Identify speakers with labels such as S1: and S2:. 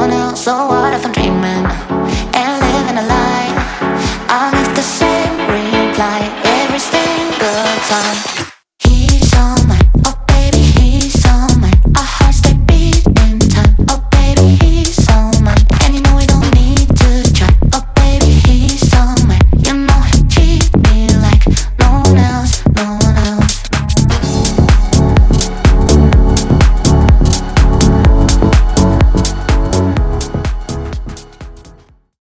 S1: someone else. So what if I'm dreaming and living a lie? I get the same reply every single time.